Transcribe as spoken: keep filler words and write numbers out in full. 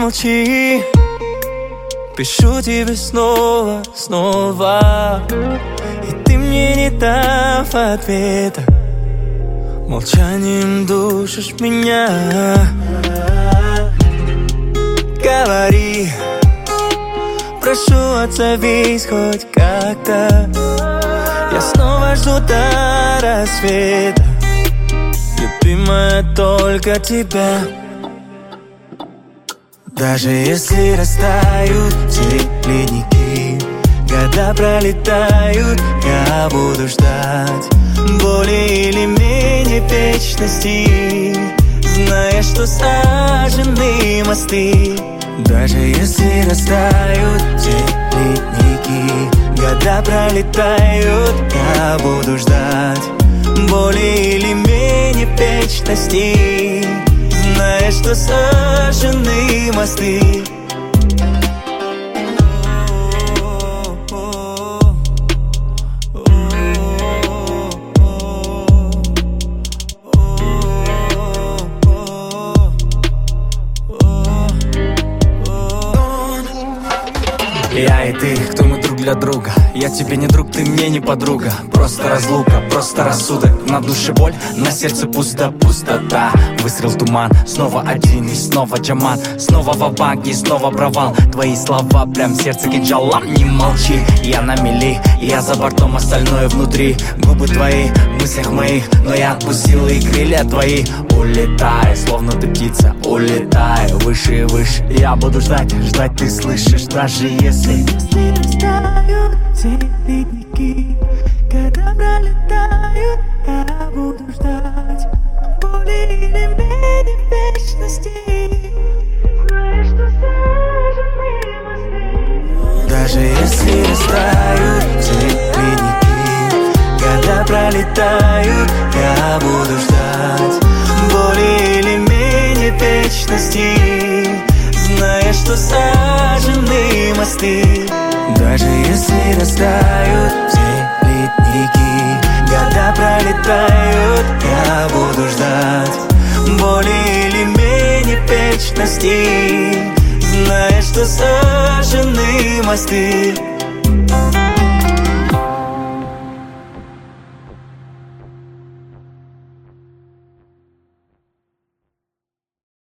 молчи. Пишу тебе снова, снова, и ты мне не дав ответа. Молчанием душишь меня. Говори, прошу, отзовись хоть как-то. Я снова жду до рассвета, любимая, только тебя. Даже если растают все ледники, года пролетают, я буду ждать более или менее вечности, зная, что сожжены мосты. Даже если растают все ледники, года пролетают, я буду ждать более или менее вечности, зная, что сожжены мосты. Я и ты, кто мы друг для друга. Я тебе не друг, ты мне не подруга. Просто разлука, просто рассудок. На душе боль, на сердце пусто, пустота. Выстрел туман, снова один и снова Джаман. Снова ва-банк и снова провал. Твои слова прям в сердце кинжалом. Не молчи, я на мели, я за бортом, остальное внутри. Губы твои, в мыслях моих, но я отпустил и крылья твои. Улетай, словно ты птица, улетай выше и выше. Я буду ждать, ждать ты слышишь, даже если Если растают все ледники, когда пролетают, я буду ждать более или менее вечности, зная, что сожжены мосты. Даже если растают все ледники, когда пролетают, я буду ждать более или менее вечности, зная, что сожжены мосты. Даже если растают все ледники, года пролетают, я буду ждать более или менее вечности, зная, что сожжены мосты.